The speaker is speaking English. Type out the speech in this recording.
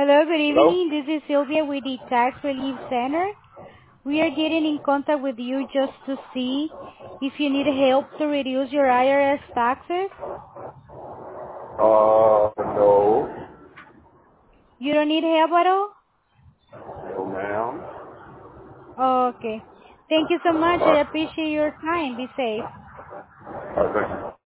Hello, good Hello? evening. This is Sylvia with the Tax Relief Center. We are getting in contact with you just to see if you need help to reduce your IRS taxes. No. You don't need help at all? No, ma'am. Okay. Thank you so much. I Alright. appreciate your time. Be safe. Alright, thank you.